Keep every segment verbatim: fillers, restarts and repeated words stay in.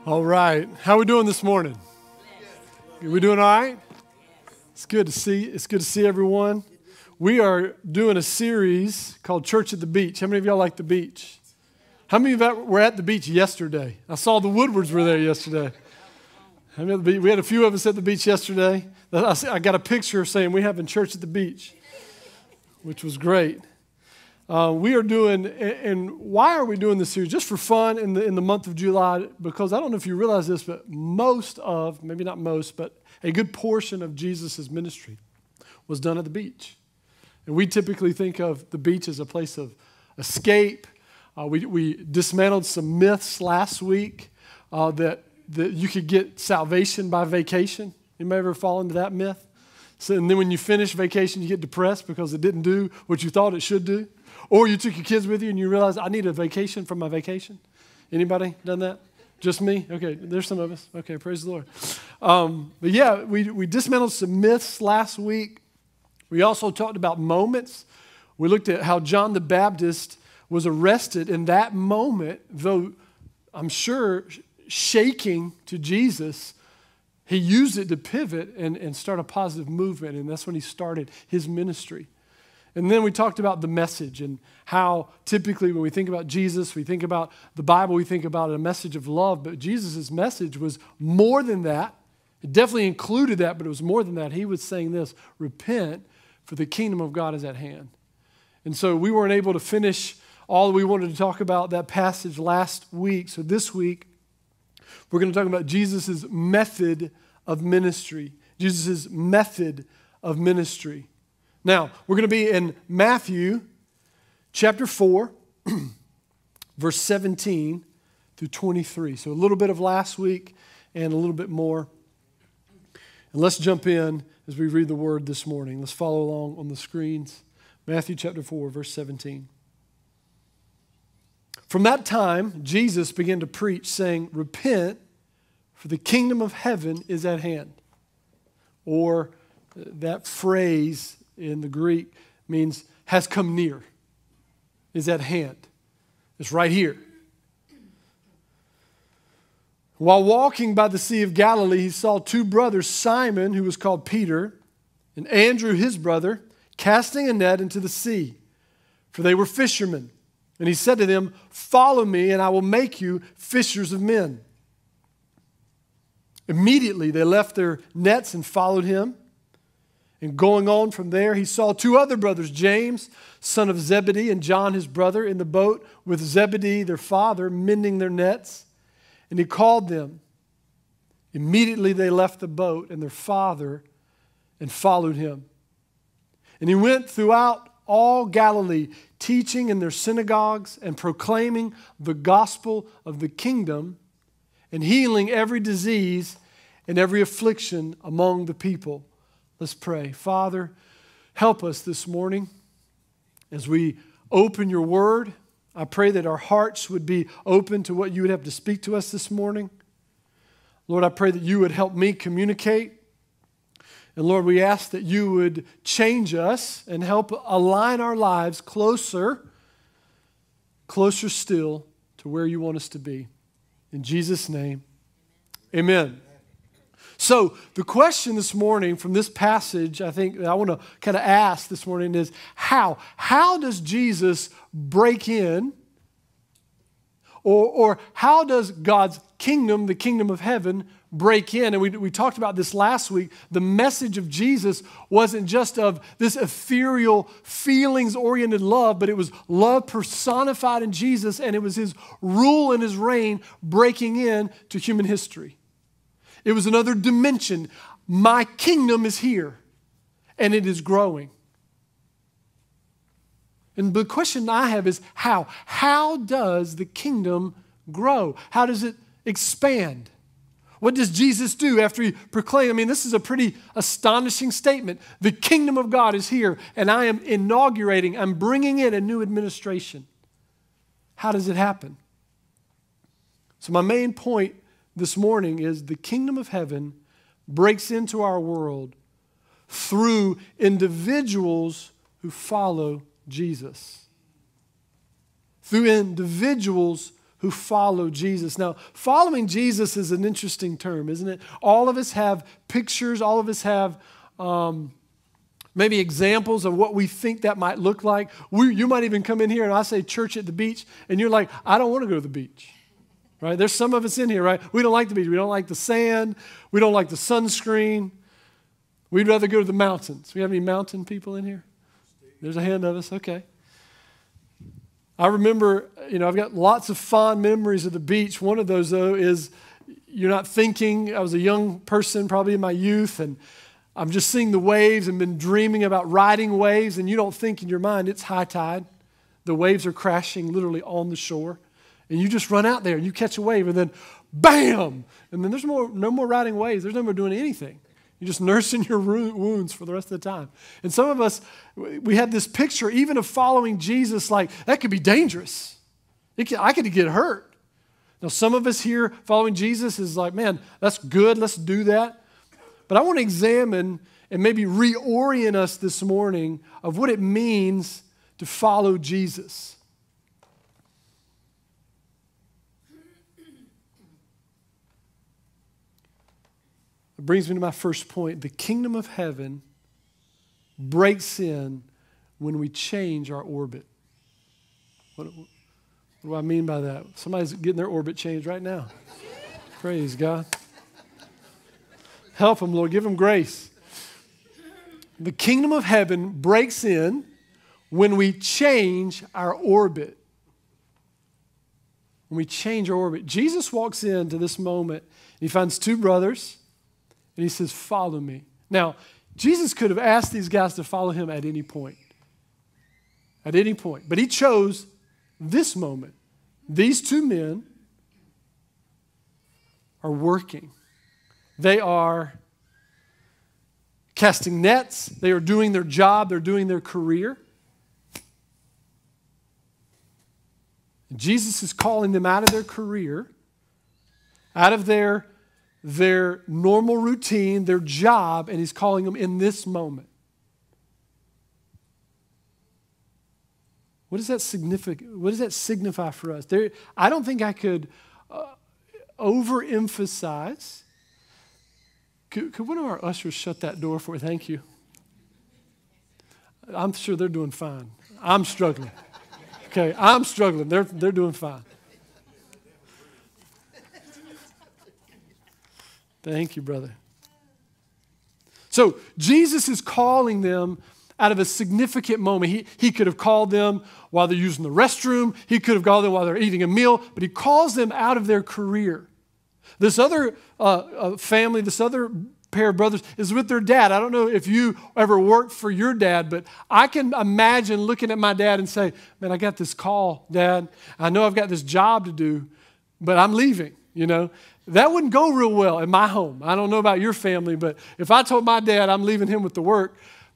All right. How are we doing this morning? Are we doing all right? It's good to see. It's good to see everyone. We are doing a series called Church at the Beach. How many of y'all like the beach? How many of you were at the beach yesterday? I saw the Woodwards were there yesterday. How many at the beach? We had a few of us at the beach yesterday. I got a picture saying we having church at the beach, which was great. Uh, we are doing, and why are we doing this series? Just for fun in the in the month of July, because I don't know if you realize this, but most of, maybe not most, but a good portion of Jesus' ministry was done at the beach. And we typically think of the beach as a place of escape. Uh, we, we dismantled some myths last week uh, that, that you could get salvation by vacation. Anybody ever fall into that myth? So, and then when you finish vacation, you get depressed because it didn't do what you thought it should do. Or you took your kids with you and you realized, I need a vacation from my vacation. Anybody done that? Just me? Okay, there's some of us. Okay, praise the Lord. Um, but yeah, we, we dismantled some myths last week. We also talked about moments. We looked at how John the Baptist was arrested in that moment, though I'm sure shaking to Jesus, he used it to pivot and, and start a positive movement, and that's when he started his ministry. And then we talked about the message and how typically when we think about Jesus, we think about the Bible, we think about a message of love, but Jesus' message was more than that. It definitely included that, but it was more than that. He was saying this: repent, for the kingdom of God is at hand. And so we weren't able to finish all we wanted to talk about that passage last week. So this week, we're going to talk about Jesus' method of ministry. Jesus' method of ministry. Now, we're going to be in Matthew chapter four, verse seventeen through twenty-three. So a little bit of last week and a little bit more. And let's jump in as we read the word this morning. Let's follow along on the screens. Matthew chapter four, verse seventeen. From that time, Jesus began to preach, saying, repent, for the kingdom of heaven is at hand. Or that phrase in the Greek means has come near, is at hand. It's right here. While walking by the Sea of Galilee, he saw two brothers, Simon, who was called Peter, and Andrew, his brother, casting a net into the sea, for they were fishermen. And he said to them, follow me, and I will make you fishers of men. Immediately they left their nets and followed him. And going on from there, he saw two other brothers, James, son of Zebedee, and John, his brother, in the boat with Zebedee, their father, mending their nets. And he called them. Immediately they left the boat and their father and followed him. And he went throughout all Galilee, teaching in their synagogues and proclaiming the gospel of the kingdom and healing every disease and every affliction among the people. Let's pray. Father, help us this morning as we open your word. I pray that our hearts would be open to what you would have to speak to us this morning. Lord, I pray that you would help me communicate. And Lord, we ask that you would change us and help align our lives closer, closer still to where you want us to be. In Jesus' name, amen. So the question this morning from this passage, I think that I want to kind of ask this morning is how? How does Jesus break in? Or, or how does God's kingdom, the kingdom of heaven, break in? And we, we talked about this last week. The message of Jesus wasn't just of this ethereal, feelings-oriented love, but it was love personified in Jesus, and it was his rule and his reign breaking in to human history. It was another dimension. My kingdom is here, and it is growing. And the question I have is how? How does the kingdom grow? How does it expand? What does Jesus do after he proclaimed? I mean, this is a pretty astonishing statement. The kingdom of God is here, and I am inaugurating, I'm bringing in a new administration. How does it happen? So my main point this morning is the kingdom of heaven breaks into our world through individuals who follow Jesus. Through individuals who follow Jesus. Now, following Jesus is an interesting term, isn't it? All of us have pictures. All of us have um, maybe examples of what we think that might look like. We, you might even come in here and I say church at the beach, and you're like, I don't want to go to the beach. Right? There's some of us in here, right? We don't like the beach. We don't like the sand. We don't like the sunscreen. We'd rather go to the mountains. We have any mountain people in here? There's a hand of us. Okay. I remember, you know, I've got lots of fond memories of the beach. One of those, though, is you're not thinking. I was a young person, probably in my youth, and I'm just seeing the waves and been dreaming about riding waves, and you don't think in your mind it's high tide. The waves are crashing literally on the shore, and you just run out there and you catch a wave, and then bam! And then there's more, no more riding waves. There's no more doing anything. You're just nursing your wounds for the rest of the time. And some of us, we have this picture even of following Jesus like that could be dangerous. It can, I could get hurt. Now, some of us here following Jesus is like, man, that's good. Let's do that. But I want to examine and maybe reorient us this morning of what it means to follow Jesus. It brings me to my first point. The kingdom of heaven breaks in when we change our orbit. What, what do I mean by that? Somebody's getting their orbit changed right now. Praise God. Help them, Lord. Give them grace. The kingdom of heaven breaks in when we change our orbit. When we change our orbit. Jesus walks into this moment. And he finds two brothers. And he says, follow me. Now, Jesus could have asked these guys to follow him at any point. At any point. But he chose this moment. These two men are working. They are casting nets. They are doing their job. They're doing their career. And Jesus is calling them out of their career, out of their their normal routine, their job, and he's calling them in this moment. What does that significant? What does that signify for us? There, I don't think I could uh, overemphasize. Could, could one of our ushers shut that door for me? Thank you. I'm sure they're doing fine. I'm struggling. Okay, I'm struggling. They're they're doing fine. Thank you, brother. So Jesus is calling them out of a significant moment. He, he could have called them while they're using the restroom. He could have called them while they're eating a meal. But he calls them out of their career. This other uh, uh, family, this other pair of brothers is with their dad. I don't know if you ever worked for your dad, but I can imagine looking at my dad and say, man, I got this call, Dad. I know I've got this job to do, but I'm leaving, you know. That wouldn't go real well in my home. I don't know about your family, but if I told my dad I'm leaving him with the work,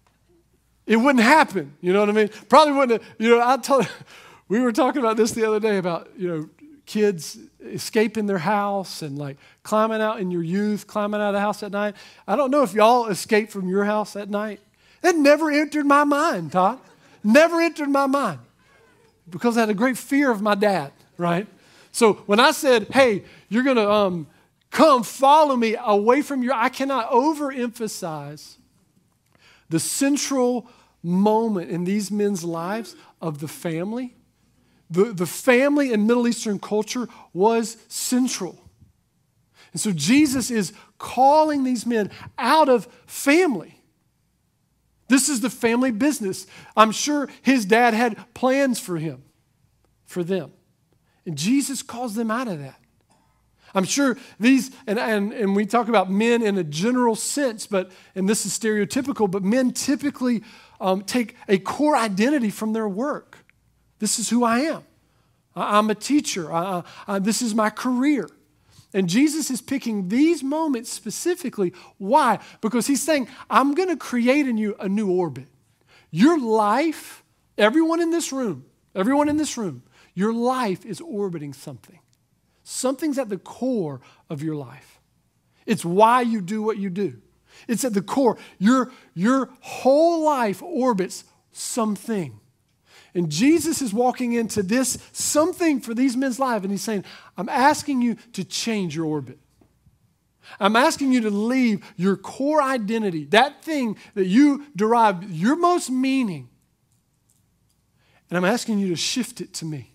it wouldn't happen. You know what I mean? Probably wouldn't. You know, I told. We were talking about this the other day about you know kids escaping their house and like climbing out in your youth, climbing out of the house at night. I don't know if y'all escape from your house at night. That never entered my mind, Todd. Never entered my mind because I had a great fear of my dad. Right. So when I said, hey, you're going to um, come follow me away from your, I cannot overemphasize the central moment in these men's lives of the family. The, the family in Middle Eastern culture was central. And so Jesus is calling these men out of family. This is the family business. I'm sure his dad had plans for him, for them. And Jesus calls them out of that. I'm sure these, and, and, and we talk about men in a general sense, but, and this is stereotypical, but men typically um, take a core identity from their work. This is who I am. I, I'm a teacher. I, I, this is my career. And Jesus is picking these moments specifically. Why? Because he's saying, I'm going to create in you a new orbit. Your life, everyone in this room, everyone in this room, your life is orbiting something. Something's at the core of your life. It's why you do what you do. It's at the core. Your, your whole life orbits something. And Jesus is walking into this something for these men's lives, and he's saying, I'm asking you to change your orbit. I'm asking you to leave your core identity, that thing that you derive your most meaning, and I'm asking you to shift it to me.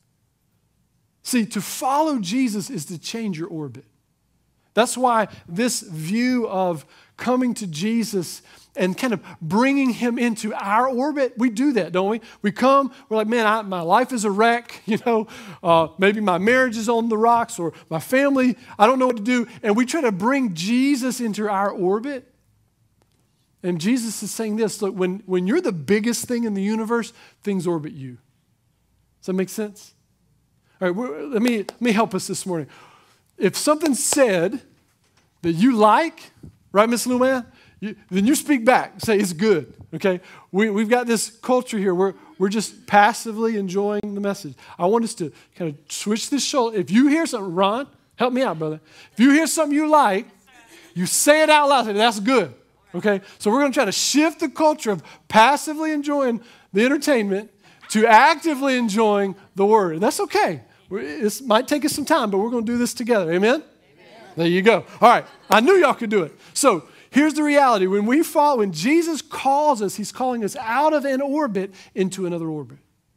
See, to follow Jesus is to change your orbit. That's why this view of coming to Jesus and kind of bringing him into our orbit, we do that, don't we? We come, we're like, man, I, my life is a wreck, you know, uh, maybe my marriage is on the rocks, or my family, I don't know what to do, and we try to bring Jesus into our orbit. And Jesus is saying this, look, when, when you're the biggest thing in the universe, things orbit you. Does that make sense? All right, let me, let me help us this morning. If something's said that you like, right, Miss Luman? You, then you speak back. Say it's good, okay? We, we've got this culture here where we're just passively enjoying the message. I want us to kind of switch this shoulder. If you hear something, Ron, help me out, brother. If you hear something you like, you say it out loud. Say, that's good, okay? So we're going to try to shift the culture of passively enjoying the entertainment to actively enjoying the word. And that's okay. It might take us some time, but we're going to do this together. Amen? Amen? There you go. All right. I knew y'all could do it. So here's the reality. When we follow, when Jesus calls us, he's calling us out of an orbit into another orbit.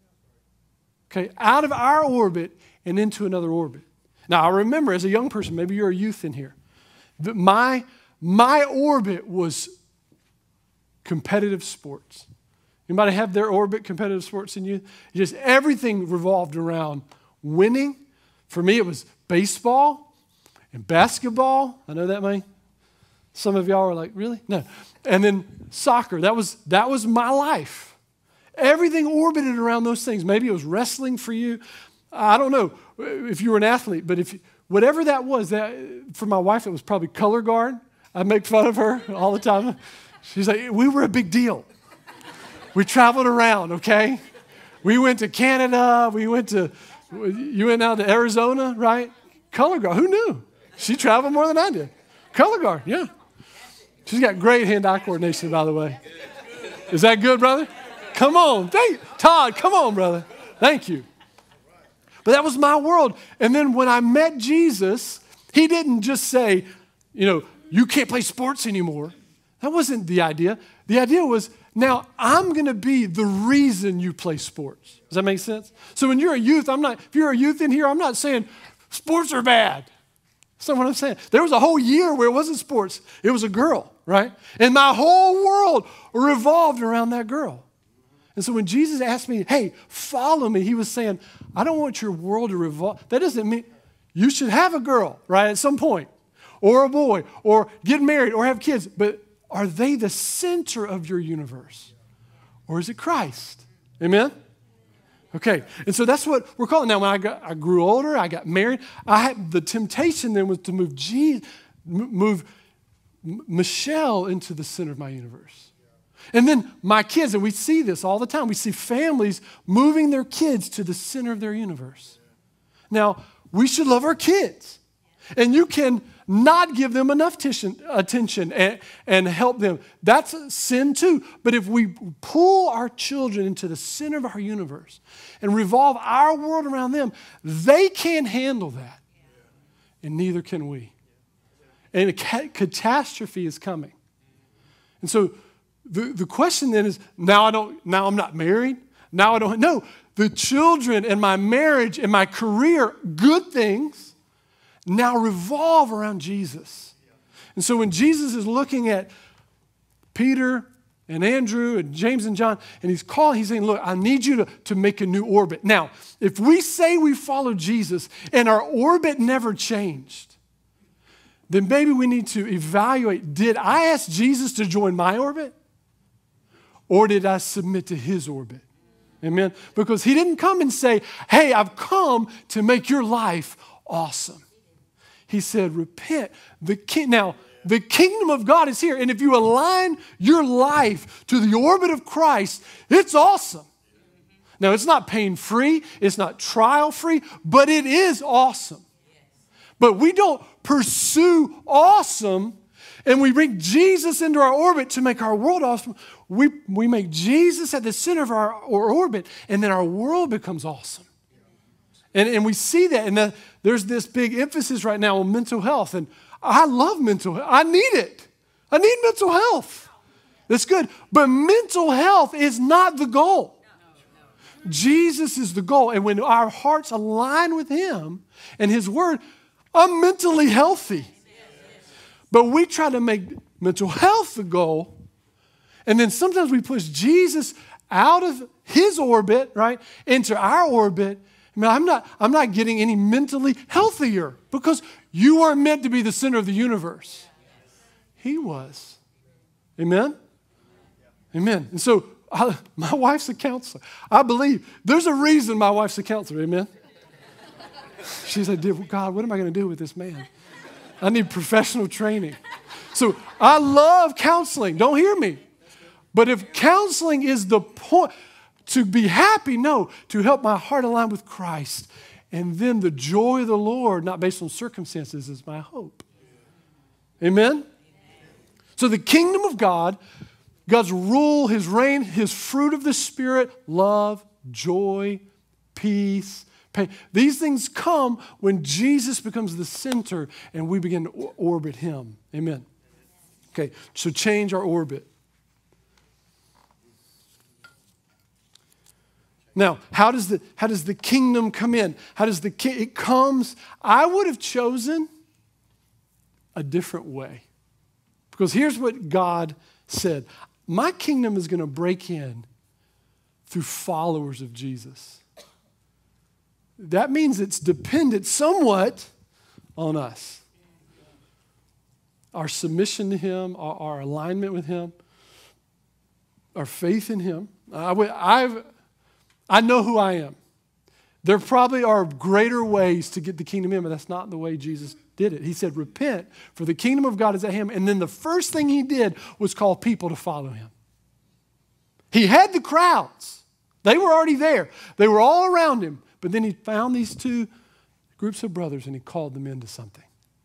Okay? Out of our orbit and into another orbit. Now, I remember as a young person, maybe you're a youth in here, that my, my orbit was competitive sports. Anybody have their orbit, competitive sports in youth? Just everything revolved around winning. For me, it was baseball and basketball. I know that, man. Some of y'all are like, really? No. And then soccer. That was, that was my life. Everything orbited around those things. Maybe it was wrestling for you. I don't know if you were an athlete, but if whatever that was, that for my wife, it was probably color guard. I make fun of her all the time. She's like, we were a big deal. We traveled around, okay? We went to Canada. We went to, you went out to Arizona, right? Color guard. Who knew? She traveled more than I did. Color guard, yeah. She's got great hand-eye coordination, by the way. Is that good, brother? Come on. Thank, Todd, come on, brother. Thank you. But that was my world. And then when I met Jesus, he didn't just say, you know, you can't play sports anymore. That wasn't the idea. The idea was, now I'm going to be the reason you play sports. Does that make sense? So when you're a youth, I'm not, if you're a youth in here, I'm not saying sports are bad. That's not what I'm saying. There was a whole year where it wasn't sports. It was a girl, right? And my whole world revolved around that girl. And so when Jesus asked me, hey, follow me, he was saying, I don't want your world to revolve. That doesn't mean you should have a girl, right, at some point, or a boy, or get married, or have kids. But are they the center of your universe? Or is it Christ? Amen? Okay, and so that's what we're calling. Now, when I, got, I grew older, I got married, I had, the temptation then was to move, Jesus, move Michelle into the center of my universe. And then my kids, and we see this all the time, we see families moving their kids to the center of their universe. Now, we should love our kids. And you can not give them enough t- attention and, and help them. That's a sin too. But if we pull our children into the center of our universe and revolve our world around them, they can't handle that. And neither can we. And a ca- catastrophe is coming. And so the, the question then is, now I don't, now I'm not married. Now I don't, no, the children and my marriage and my career, good things, now revolve around Jesus. And so when Jesus is looking at Peter and Andrew and James and John, and he's calling, he's saying, look, I need you to, to make a new orbit. Now, if we say we follow Jesus and our orbit never changed, then maybe we need to evaluate, did I ask Jesus to join my orbit? Or did I submit to his orbit? Amen? Because he didn't come and say, hey, I've come to make your life awesome. He said, repent. The king, now, the kingdom of God is here. And if you align your life to the orbit of Christ, it's awesome. Now, it's not pain-free. It's not trial-free. But it is awesome. But we don't pursue awesome and we bring Jesus into our orbit to make our world awesome. We, we make Jesus at the center of our, our orbit, and then our world becomes awesome. And, and we see that, and the, there's this big emphasis right now on mental health, and I love mental health. I need it. I need mental health. That's good. But mental health is not the goal. Jesus is the goal, and when our hearts align with Him and His Word, I'm mentally healthy. But we try to make mental health the goal, and then sometimes we push Jesus out of His orbit, right, into our orbit. I mean, I'm not, I'm not getting any mentally healthier because you are meant to be the center of the universe. He was. Amen? Amen. And so I, my wife's a counselor. I believe there's a reason my wife's a counselor. Amen? She said, God, what am I going to do with this man? I need professional training. So I love counseling. Don't hear me. But if counseling is the point, to be happy, no, to help my heart align with Christ. And then the joy of the Lord, not based on circumstances, is my hope. Amen? So the kingdom of God, God's rule, His reign, His fruit of the Spirit, love, joy, peace, pain. These things come when Jesus becomes the center and we begin to orbit Him. Amen. Okay, so change our orbit. Now, how does the how does the kingdom come in? How does the ki- it comes? I would have chosen a different way. Because here's what God said. My kingdom is going to break in through followers of Jesus. That means it's dependent somewhat on us. Our submission to Him, our, our alignment with Him, our faith in Him. I, I've, I know who I am. There probably are greater ways to get the kingdom in, but that's not the way Jesus did it. He said, repent, for the kingdom of God is at hand. And then the first thing He did was call people to follow Him. He had the crowds. They were already there. They were all around Him. But then He found these two groups of brothers and He called them into something.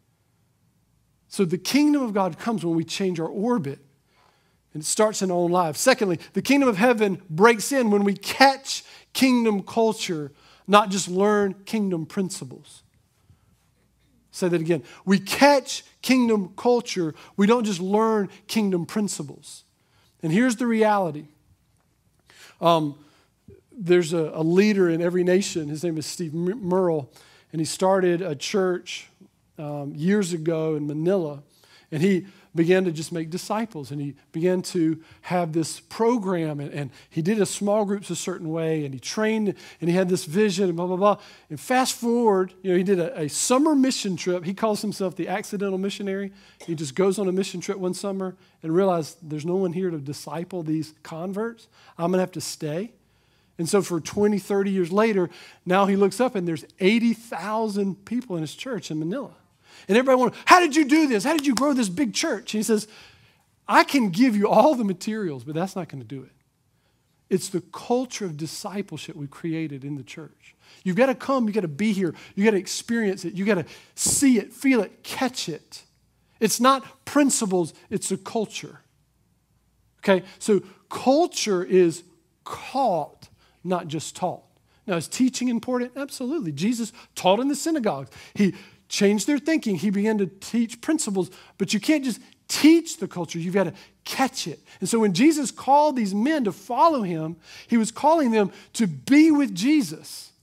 So the kingdom of God comes when we change our orbit. And it starts in our own lives. Secondly, the kingdom of heaven breaks in when we catch kingdom culture, not just learn kingdom principles. Say that again. We catch kingdom culture. We don't just learn kingdom principles. And here's the reality. Um, there's a, a leader in every nation. His name is Steve Merle. And he started a church um, years ago in Manila. And he began to just make disciples, and he began to have this program, and, and he did his small groups a certain way, and he trained, and he had this vision, and blah, blah, blah. And fast forward, you know, he did a, a summer mission trip. He calls himself the accidental missionary. He just goes on a mission trip one summer and realized there's no one here to disciple these converts. I'm going to have to stay. And so for twenty, thirty years later, now he looks up, and there's eighty thousand people in his church in Manila. And everybody wonders, how did you do this? How did you grow this big church? And he says, I can give you all the materials, but that's not going to do it. It's the culture of discipleship we created in the church. You've got to come, you've got to be here, you've got to experience it, you've got to see it, feel it, catch it. It's not principles, it's a culture. Okay, so culture is caught, not just taught. Now, is teaching important? Absolutely. Jesus taught in the synagogues. He changed their thinking. He began to teach principles, but you can't just teach the culture. You've got to catch it. And so when Jesus called these men to follow Him, He was calling them to be with Jesus.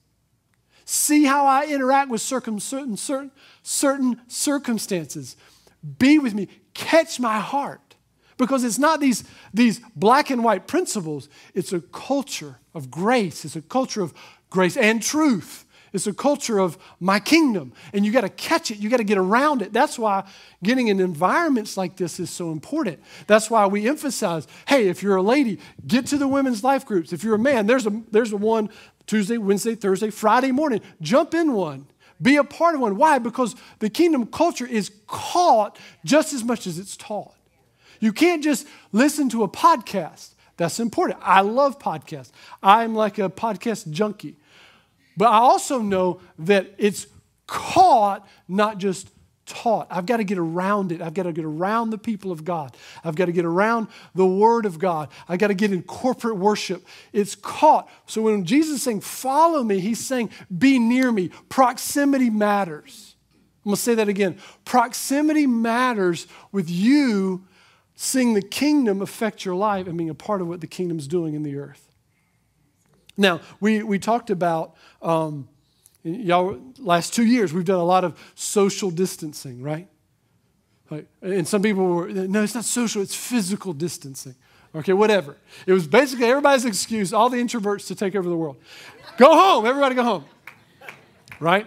See how I interact with circum- certain, certain, certain circumstances. Be with me. Catch my heart. Because it's not these, these black and white principles. It's a culture of grace. It's a culture of grace and truth. It's a culture of my kingdom. And you got to catch it. You got to get around it. That's why getting in environments like this is so important. That's why we emphasize, hey, if you're a lady, get to the women's life groups. If you're a man, there's a, there's a one Tuesday, Wednesday, Thursday, Friday morning. Jump in one. Be a part of one. Why? Because the kingdom culture is caught just as much as it's taught. You can't just listen to a podcast. That's important. I love podcasts. I'm like a podcast junkie. But I also know that it's caught, not just taught. I've got to get around it. I've got to get around the people of God. I've got to get around the Word of God. I've got to get in corporate worship. It's caught. So when Jesus is saying, follow me, he's saying, be near me. Proximity matters. I'm going to say that again. Proximity matters with you seeing the kingdom affect your life and being a part of what the kingdom's doing in the earth. Now, we, we talked about... Um, Y'all, last two years, we've done a lot of social distancing, right? Like, and some people were, no, it's not social, it's physical distancing. Okay, whatever. It was basically everybody's excuse, all the introverts to take over the world. Go home, everybody go home. Right?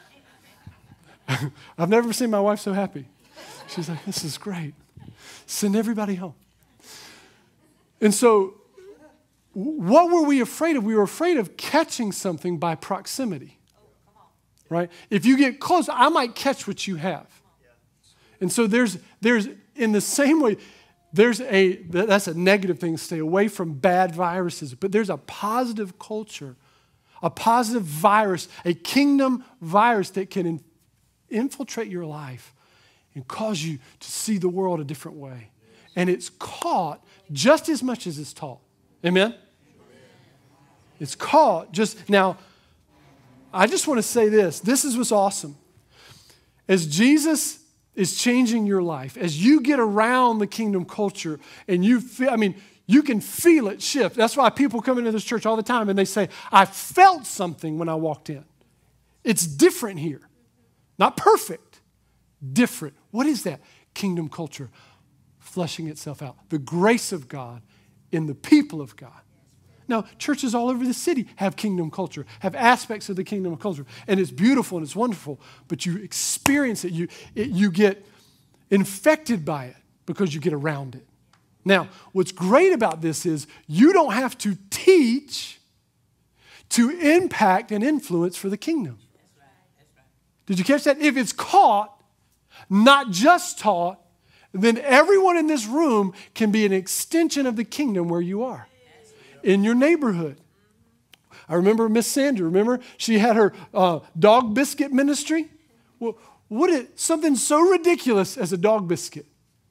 I've never seen my wife so happy. She's like, this is great. Send everybody home. And so, what were we afraid of? We were afraid of catching something by proximity. Right? If you get close, I might catch what you have. And so there's, there's in the same way, there's a, that's a negative thing, stay away from bad viruses, but there's a positive culture, a positive virus, a kingdom virus that can in, infiltrate your life and cause you to see the world a different way. And it's caught just as much as it's taught. Amen? It's caught just, now, I just want to say this. This is what's awesome. As Jesus is changing your life, as you get around the kingdom culture and you feel, I mean, you can feel it shift. That's why people come into this church all the time and they say, I felt something when I walked in. It's different here. Not perfect, different. What is that? Kingdom culture fleshing itself out. The grace of God in the people of God. Now, churches all over the city have kingdom culture, have aspects of the kingdom culture, and it's beautiful and it's wonderful, but you experience it, you, it, you get infected by it because you get around it. Now, what's great about this is you don't have to teach to impact and influence for the kingdom. That's right. That's right. Did you catch that? If it's caught, not just taught, then everyone in this room can be an extension of the kingdom where you are. In your neighborhood. I remember Miss Sandra, remember? She had her uh, dog biscuit ministry. Well, what is something so ridiculous as a dog biscuit?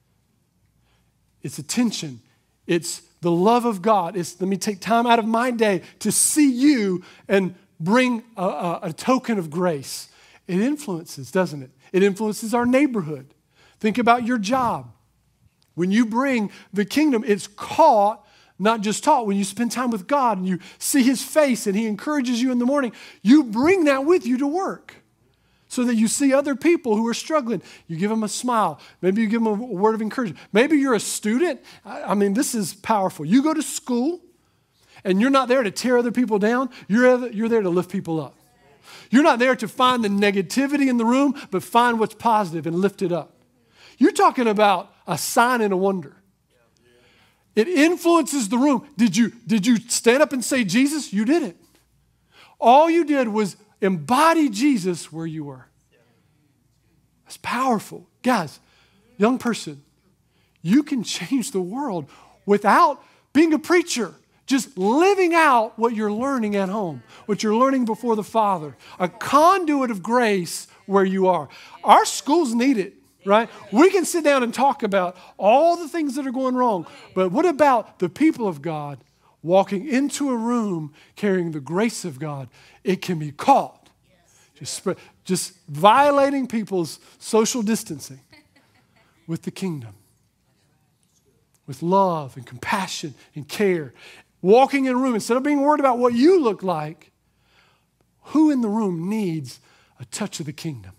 It's attention. It's the love of God. It's let me take time out of my day to see you and bring a, a, a token of grace. It influences, doesn't it? It influences our neighborhood. Think about your job. When you bring the kingdom, it's caught, not just taught. When you spend time with God and you see His face and He encourages you in the morning, you bring that with you to work so that you see other people who are struggling. You give them a smile. Maybe you give them a word of encouragement. Maybe you're a student. I mean, this is powerful. You go to school and you're not there to tear other people down. You're, you're there to lift people up. You're not there to find the negativity in the room, but find what's positive and lift it up. You're talking about a sign and a wonder. It influences the room. Did you, did you stand up and say Jesus? You didn't. All you did was embody Jesus where you were. That's powerful. Guys, young person, you can change the world without being a preacher. Just living out what you're learning at home, what you're learning before the Father. A conduit of grace where you are. Our schools need it. Right? We can sit down and talk about all the things that are going wrong. But what about the people of God walking into a room carrying the grace of God? It can be caught. Just, spread, just violating people's social distancing with the kingdom. With love and compassion and care. Walking in a room, instead of being worried about what you look like, who in the room needs a touch of the kingdom?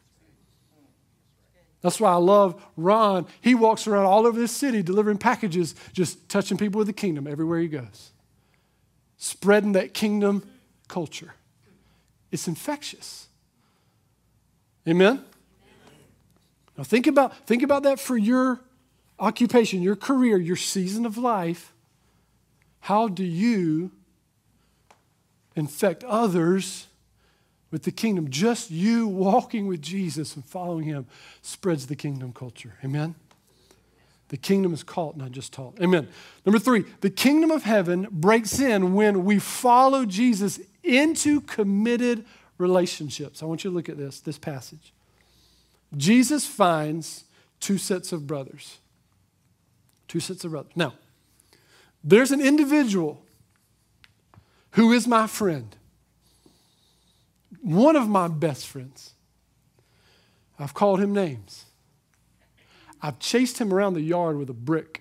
That's why I love Ron. He walks around all over this city delivering packages, just touching people with the kingdom everywhere he goes. Spreading that kingdom culture. It's infectious. Amen? Now think about, think about that for your occupation, your career, your season of life. How do you infect others with the kingdom? Just you walking with Jesus and following Him spreads the kingdom culture. Amen? The kingdom is caught, not just taught. Amen. Number three, the kingdom of heaven breaks in when we follow Jesus into committed relationships. I want you to look at this, this passage. Jesus finds two sets of brothers. Two sets of brothers. Now, there's an individual who is my friend, one of my best friends. I've called him names. I've chased him around the yard with a brick.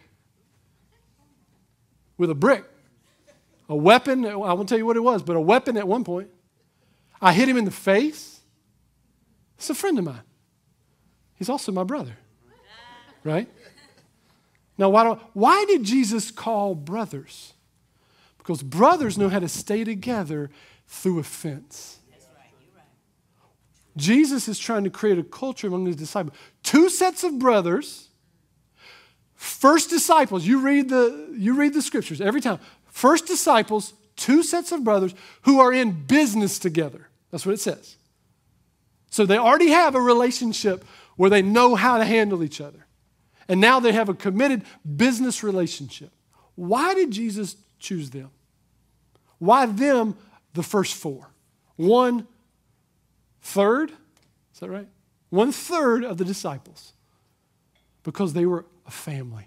With a brick. A weapon, I won't tell you what it was, but a weapon at one point. I hit him in the face. It's a friend of mine. He's also my brother. Right? Now, why, do, why did Jesus call brothers? Because brothers know how to stay together through offense. That's right. You're right. Jesus is trying to create a culture among his disciples. Two sets of brothers. First disciples. You read the, you read the scriptures every time. First disciples, two sets of brothers who are in business together. That's what it says. So they already have a relationship where they know how to handle each other. And now they have a committed business relationship. Why did Jesus choose them? Why them, the first four? One third, is that right? One third of the disciples. Because they were a family.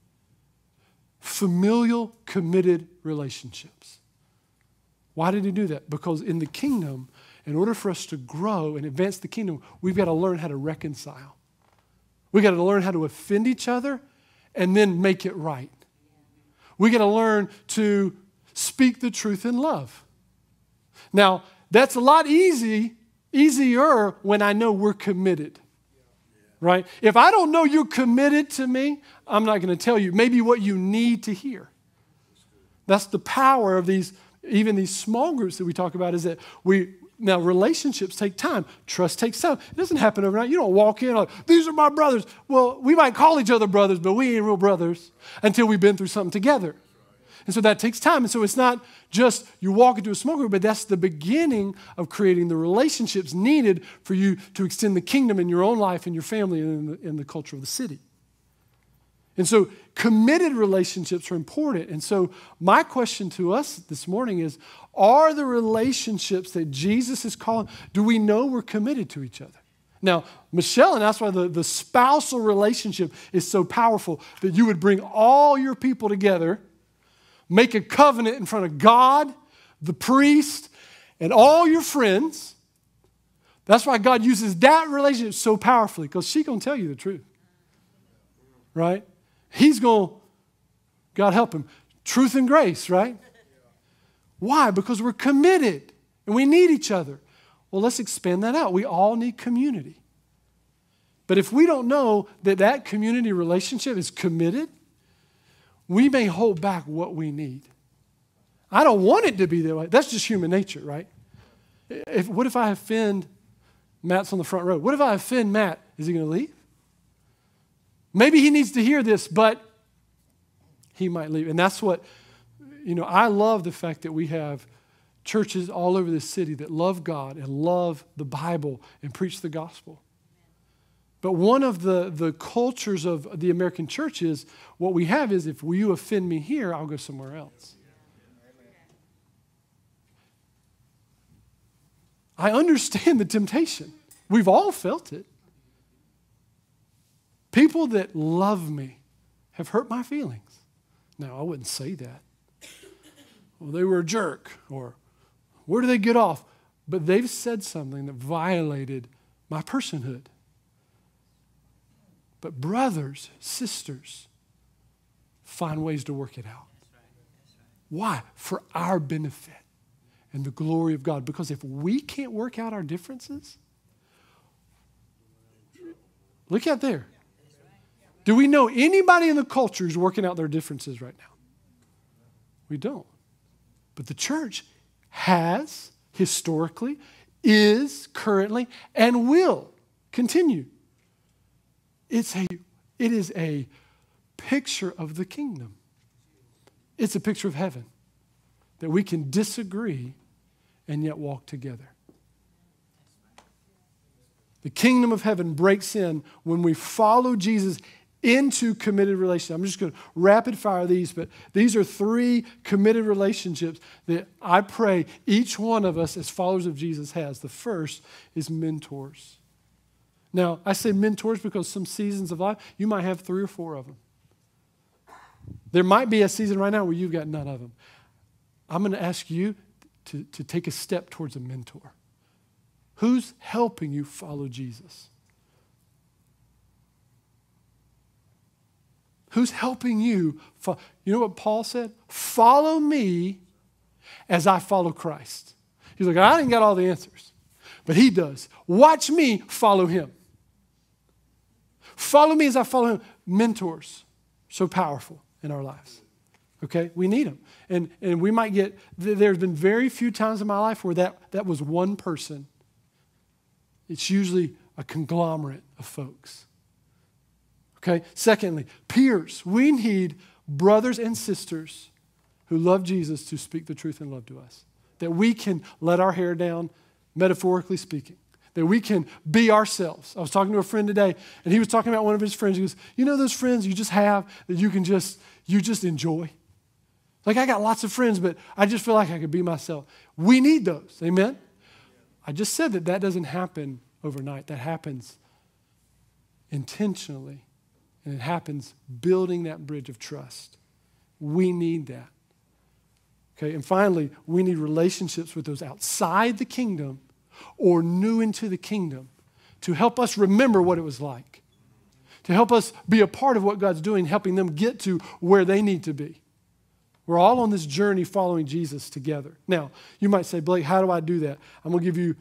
Familial, committed relationships. Why did he do that? Because in the kingdom, in order for us to grow and advance the kingdom, we've got to learn how to reconcile. We've got to learn how to offend each other and then make it right. We've got to learn to speak the truth in love. Now, that's a lot easy, easier when I know we're committed. Right? If I don't know you're committed to me, I'm not going to tell you maybe what you need to hear. That's the power of these, even these small groups that we talk about, is that we, now relationships take time. Trust takes time. It doesn't happen overnight. You don't walk in like, these are my brothers. Well, we might call each other brothers, but we ain't real brothers until we've been through something together. And so that takes time. And so it's not just you walk into a small group, but that's the beginning of creating the relationships needed for you to extend the kingdom in your own life and your family and in the, in the culture of the city. And so committed relationships are important. And so my question to us this morning is, are the relationships that Jesus is calling, do we know we're committed to each other? Now, Michelle, and that's why the, the spousal relationship is so powerful, that you would bring all your people together, make a covenant in front of God, the priest, and all your friends. That's why God uses that relationship so powerfully, because she's going to tell you the truth. Right? He's going, God help him, truth and grace, right? Why? Because we're committed and we need each other. Well, let's expand that out. We all need community. But if we don't know that that community relationship is committed, we may hold back what we need. I don't want it to be that way. That's just human nature, right? If, what if I offend, Matt's on the front row. What if I offend Matt? Is he going to leave? Maybe he needs to hear this, but he might leave. And that's what, you know, I love the fact that we have churches all over this city that love God and love the Bible and preach the gospel. But one of the, the cultures of the American church is, what we have is, if you offend me here, I'll go somewhere else. I understand the temptation. We've all felt it. People that love me have hurt my feelings. Now, I wouldn't say that. Well, they were a jerk, or where do they get off? But they've said something that violated my personhood. But brothers, sisters, find ways to work it out. That's right. That's right. Why? For our benefit and the glory of God. Because if we can't work out our differences, look out there. Do we know anybody in the culture who's working out their differences right now? We don't. But the church has, historically, is, currently, and will continue. It's a, it is a picture of the kingdom. It's a picture of heaven, that we can disagree and yet walk together. The kingdom of heaven breaks in when we follow Jesus into committed relationships. I'm just going to rapid fire these, but these are three committed relationships that I pray each one of us as followers of Jesus has. The first is mentors. Now, I say mentors because some seasons of life, you might have three or four of them. There might be a season right now where you've got none of them. I'm going to ask you to, to take a step towards a mentor. Who's helping you follow Jesus? Who's helping you? Fo- you know what Paul said? Follow me as I follow Christ. He's like, I ain't got all the answers, but he does. Watch me follow him. Follow me as I follow him. Mentors, so powerful in our lives. Okay? We need them. And, and we might get, there's been very few times in my life where that, that was one person. It's usually a conglomerate of folks. Okay? Secondly, peers. We need brothers and sisters who love Jesus to speak the truth in love to us. That we can let our hair down, metaphorically speaking. That we can be ourselves. I was talking to a friend today, and he was talking about one of his friends. He goes, you know those friends you just have that you can just, you just enjoy? Like, I got lots of friends, but I just feel like I could be myself. We need those. Amen? I just said that that doesn't happen overnight. That happens intentionally, and it happens building that bridge of trust. We need that. Okay, and finally, we need relationships with those outside the kingdom or new into the kingdom to help us remember what it was like, to help us be a part of what God's doing, helping them get to where they need to be. We're all on this journey following Jesus together. Now, you might say, Blake, how do I do that? I'm going to give you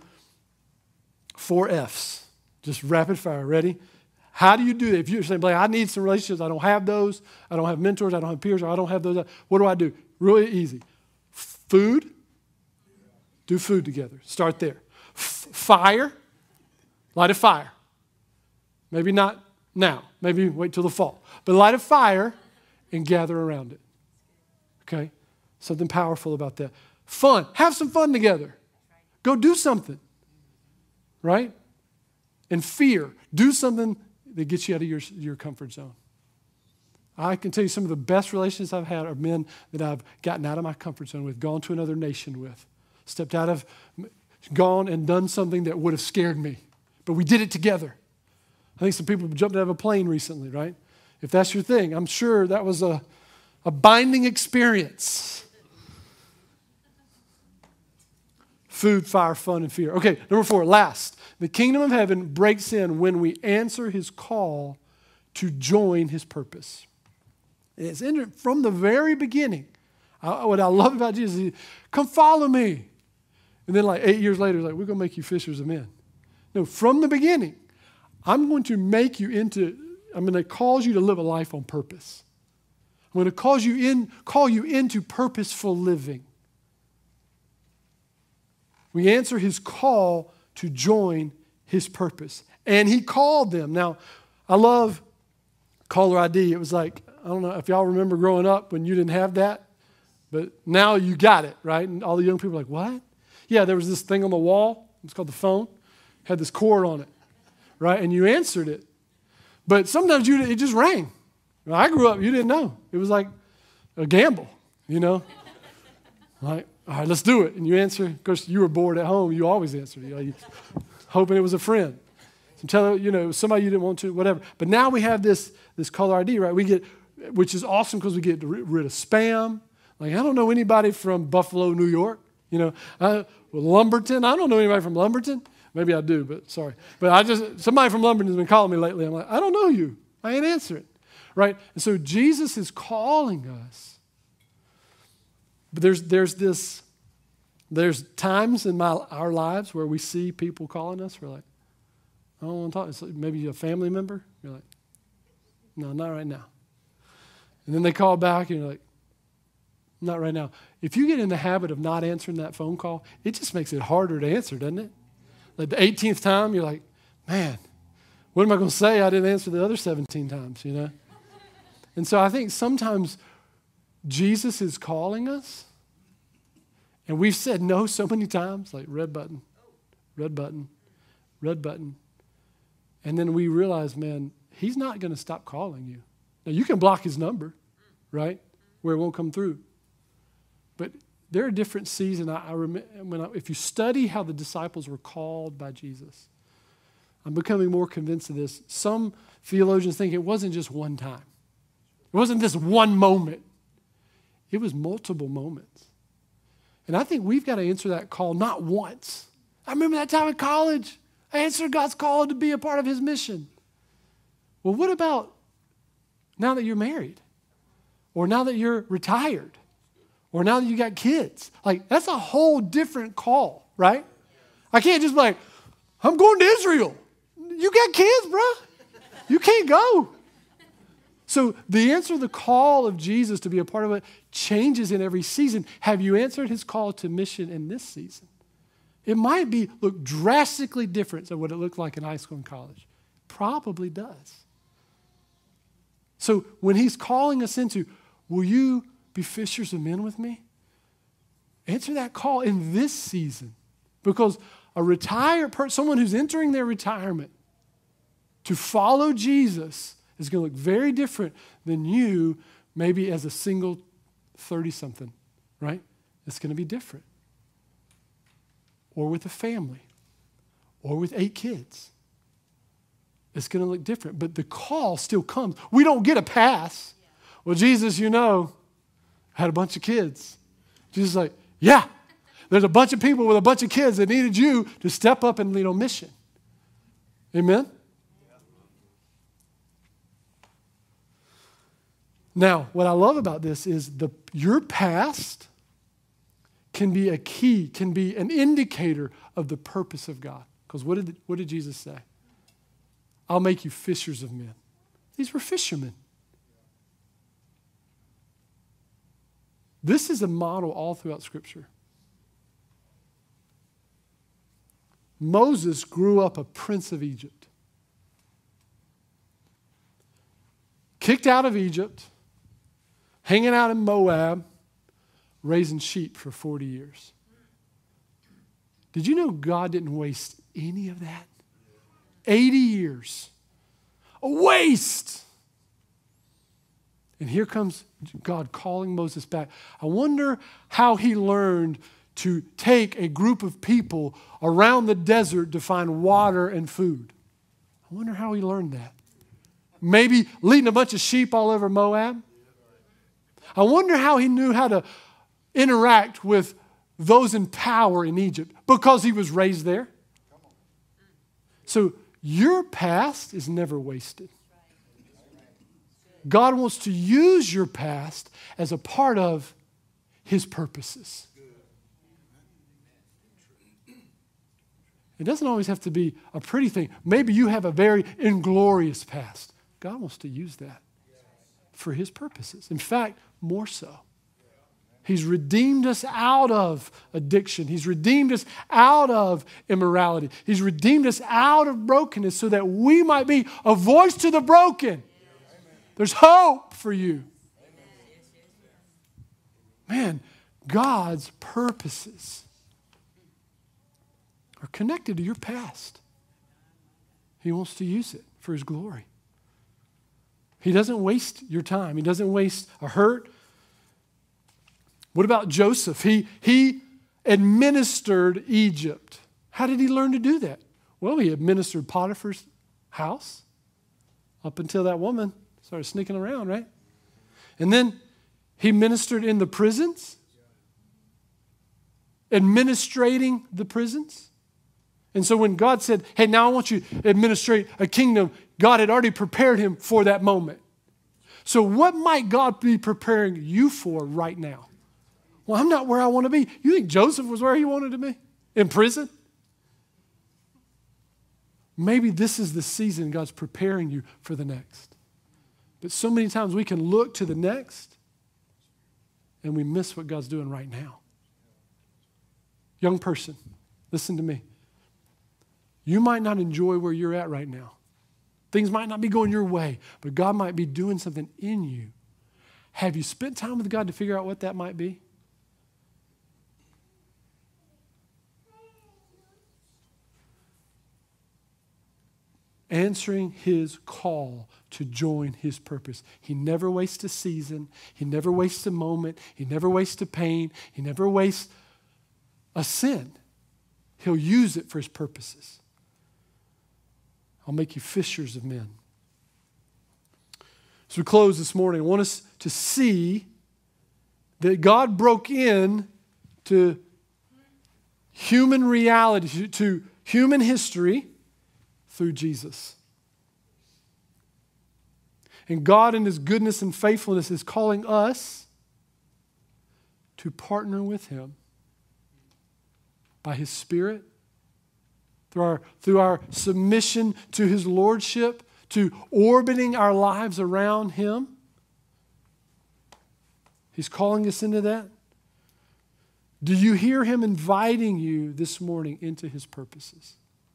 four F's, just rapid fire. Ready? How do you do that? If you're saying, Blake, I need some relationships. I don't have those. I don't have mentors. I don't have peers. Or I don't have those. What do I do? Really easy. Food. Do food together. Start there. F- fire. Light a fire. Maybe not now. Maybe wait till the fall. But light a fire and gather around it. Okay? Something powerful about that. Fun. Have some fun together. Go do something. Right? And fear. Do something that gets you out of your, your comfort zone. I can tell you some of the best relationships I've had are men that I've gotten out of my comfort zone with, gone to another nation with, stepped out of, gone and done something that would have scared me. But we did it together. I think some people jumped out of a plane recently, right? If that's your thing, I'm sure that was a, a binding experience. Food, fire, fun, and fear. Okay, number four, last. The kingdom of heaven breaks in when we answer his call to join his purpose. It's in, from the very beginning. I, what I love about Jesus is, come follow me. And then like eight years later, he's like, we're going to make you fishers of men. No, from the beginning, I'm going to make you into, I'm going to cause you to live a life on purpose. I'm going to cause you in, call you into purposeful living. We answer his call to join his purpose. And he called them. Now, I love caller I D. It was like, I don't know if y'all remember growing up when you didn't have that, but now you got it, right? And all the young people are like, what? Yeah, there was this thing on the wall. It's called the phone. Had this cord on it, right? And you answered it. But sometimes you it just rang. When I grew up, you didn't know. It was like a gamble, you know? Like, all right, let's do it. And you answer. Of course, you were bored at home. You always answered. You know, you, hoping it was a friend. So tell you know, somebody you didn't want to, whatever. But now we have this, this caller I D, right? We get, which is awesome because we get rid of spam. Like, I don't know anybody from Buffalo, New York. You know, uh, Lumberton. I don't know anybody from Lumberton. Maybe I do, but sorry. But I just, somebody from Lumberton has been calling me lately. I'm like, I don't know you. I ain't answering. Right? And so Jesus is calling us. But there's there's this, there's times in my our lives where we see people calling us. We're like, I don't want to talk. It's like maybe a family member. You're like, no, not right now. And then they call back and you're like, not right now. If you get in the habit of not answering that phone call, it just makes it harder to answer, doesn't it? Like the eighteenth time, you're like, man, what am I going to say? I didn't answer the other seventeen times, you know? And so I think sometimes Jesus is calling us, and we've said no so many times, like red button, red button, red button. And then we realize, man, he's not going to stop calling you. Now, you can block his number, right, where it won't come through. But there are different seasons. I, I remember when I, if you study how the disciples were called by Jesus, I'm becoming more convinced of this. Some theologians think it wasn't just one time. It wasn't this one moment. It was multiple moments. And I think we've got to answer that call not once. I remember that time in college. I answered God's call to be a part of his mission. Well, what about now that you're married? Or now that you're retired? Or now that you got kids? Like, that's a whole different call, right? I can't just be like, I'm going to Israel. You got kids, bro. You can't go. So the answer to the call of Jesus to be a part of it changes in every season. Have you answered his call to mission in this season? It might be, look, drastically different than what it looked like in high school and college. Probably does. So when he's calling us into, will you be fishers of men with me? Answer that call in this season. Because a retired person, someone who's entering their retirement, to follow Jesus is going to look very different than you maybe as a single thirty-something, right? It's going to be different. Or with a family. Or with eight kids. It's going to look different. But the call still comes. We don't get a pass. Well, Jesus, you know, had a bunch of kids. Jesus is like, yeah, there's a bunch of people with a bunch of kids that needed you to step up and lead on mission. Amen? Now, what I love about this is the your past can be a key, can be an indicator of the purpose of God. Because what did, what did Jesus say? I'll make you fishers of men. These were fishermen. This is a model all throughout Scripture. Moses grew up a prince of Egypt. Kicked out of Egypt, hanging out in Moab, raising sheep for forty years. Did you know God didn't waste any of that? eighty years. A waste. And here comes God calling Moses back. I wonder how he learned to take a group of people around the desert to find water and food. I wonder how he learned that. Maybe leading a bunch of sheep all over Moab. I wonder how he knew how to interact with those in power in Egypt because he was raised there. So your past is never wasted. God wants to use your past as a part of his purposes. It doesn't always have to be a pretty thing. Maybe you have a very inglorious past. God wants to use that for his purposes. In fact, more so. He's redeemed us out of addiction. He's redeemed us out of immorality. He's redeemed us out of brokenness so that we might be a voice to the broken. There's hope for you. Man, God's purposes are connected to your past. He wants to use it for his glory. He doesn't waste your time. He doesn't waste a hurt. What about Joseph? He, he administered Egypt. How did he learn to do that? Well, he administered Potiphar's house up until that woman started sneaking around, right? And then he ministered in the prisons, administrating the prisons. And so when God said, hey, now I want you to administrate a kingdom, God had already prepared him for that moment. So what might God be preparing you for right now? Well, I'm not where I want to be. You think Joseph was where he wanted to be? In prison? Maybe this is the season God's preparing you for the next. But so many times we can look to the next and we miss what God's doing right now. Young person, listen to me. You might not enjoy where you're at right now. Things might not be going your way, but God might be doing something in you. Have you spent time with God to figure out what that might be? Answering his call to join his purpose. He never wastes a season. He never wastes a moment. He never wastes a pain. He never wastes a sin. He'll use it for his purposes. I'll make you fishers of men. As we close this morning, I want us to see that God broke in to human reality, to human history through Jesus. And God in His goodness and faithfulness is calling us to partner with Him by His Spirit, through our, through our submission to His Lordship, to orbiting our lives around Him. He's calling us into that. Do you hear Him inviting you this morning into His purposes?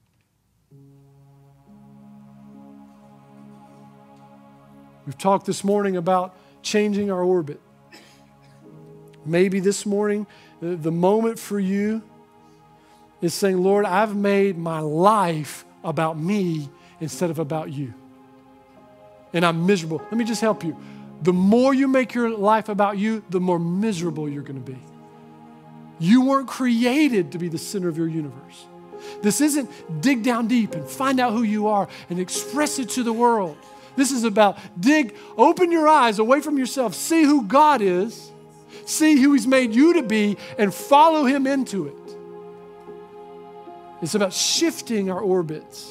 We've talked this morning about changing our orbit. Maybe this morning, the moment for you is saying, Lord, I've made my life about me instead of about you. And I'm miserable. Let me just help you. The more you make your life about you, the more miserable you're going to be. You weren't created to be the center of your universe. This isn't dig down deep and find out who you are and express it to the world. This is about dig, open your eyes away from yourself, see who God is, see who He's made you to be, and follow Him into it. It's about shifting our orbits.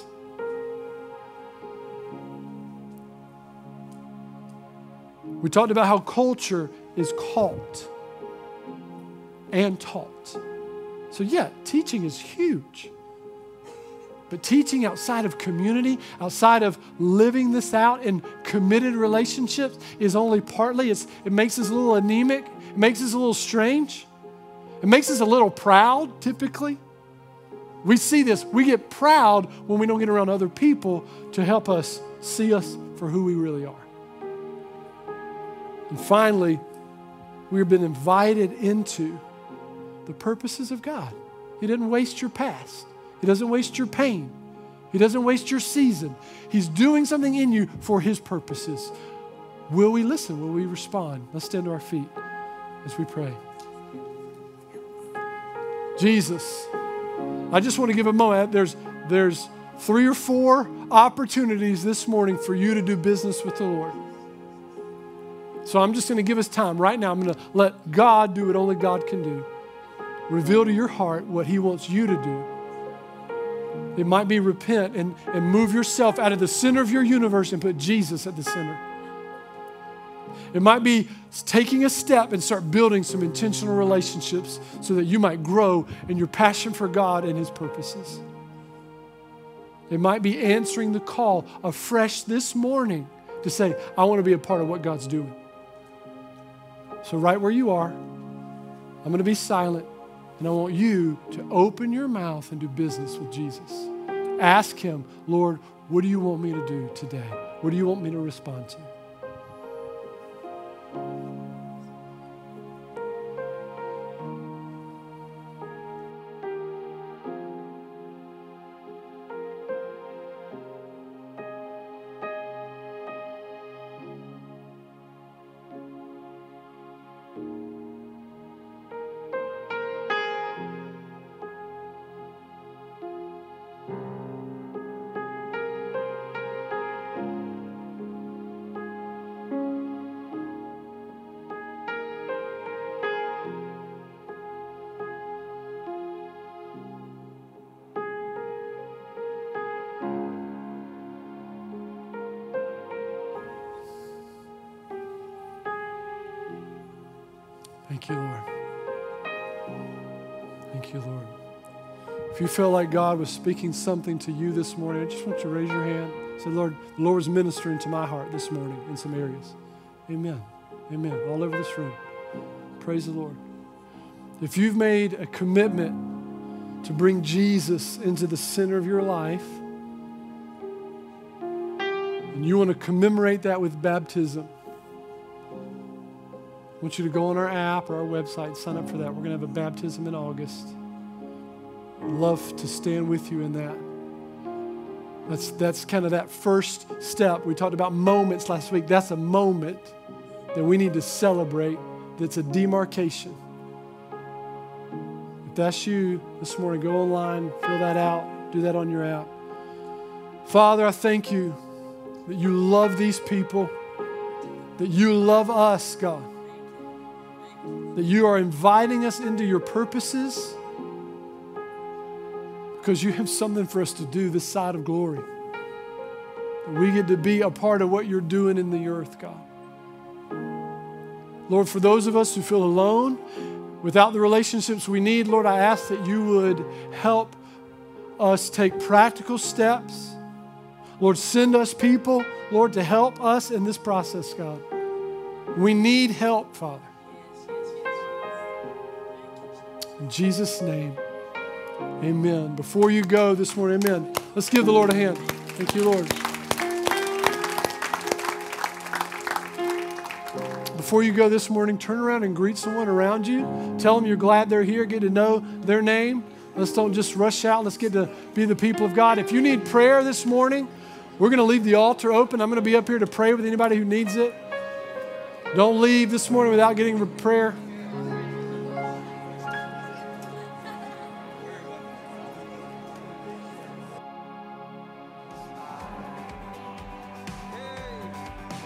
We talked about how culture is caught and taught. So yeah, teaching is huge. But teaching outside of community, outside of living this out in committed relationships is only partly. It's, it makes us a little anemic. It makes us a little strange. It makes us a little proud, typically. We see this. We get proud when we don't get around other people to help us see us for who we really are. And finally, we've been invited into the purposes of God. He didn't waste your past. He doesn't waste your pain. He doesn't waste your season. He's doing something in you for His purposes. Will we listen? Will we respond? Let's stand to our feet as we pray. Jesus, I just want to give a moment. There's, there's three or four opportunities this morning for you to do business with the Lord. So I'm just going to give us time right now. I'm going to let God do what only God can do. Reveal to your heart what He wants you to do. It might be repent and, and move yourself out of the center of your universe and put Jesus at the center. It might be taking a step and start building some intentional relationships so that you might grow in your passion for God and His purposes. It might be answering the call afresh this morning to say, I want to be a part of what God's doing. So right where you are, I'm going to be silent, and I want you to open your mouth and do business with Jesus. Ask Him, Lord, what do you want me to do today? What do you want me to respond to? Thank you, Lord. Thank you, Lord. If you feel like God was speaking something to you this morning, I just want you to raise your hand. Say, Lord, the Lord was ministering to my heart this morning in some areas. Amen. Amen. All over this room. Praise the Lord. If you've made a commitment to bring Jesus into the center of your life, and you want to commemorate that with baptism, I want you to go on our app or our website and sign up for that. We're going to have a baptism in August. I'd love to stand with you in that. That's, that's kind of that first step. We talked about moments last week. That's a moment that we need to celebrate. That's a demarcation. If that's you this morning, go online, fill that out, do that on your app. Father, I thank you that you love these people, that you love us, God, that you are inviting us into your purposes because you have something for us to do this side of glory. That we get to be a part of what you're doing in the earth, God. Lord, for those of us who feel alone, without the relationships we need, Lord, I ask that you would help us take practical steps. Lord, send us people, Lord, to help us in this process, God. We need help, Father. In Jesus' name, amen. Before you go this morning, amen. Let's give the Lord a hand. Thank you, Lord. Before you go this morning, turn around and greet someone around you. Tell them you're glad they're here. Get to know their name. Let's don't just rush out. Let's get to be the people of God. If you need prayer this morning, we're going to leave the altar open. I'm going to be up here to pray with anybody who needs it. Don't leave this morning without getting prayer.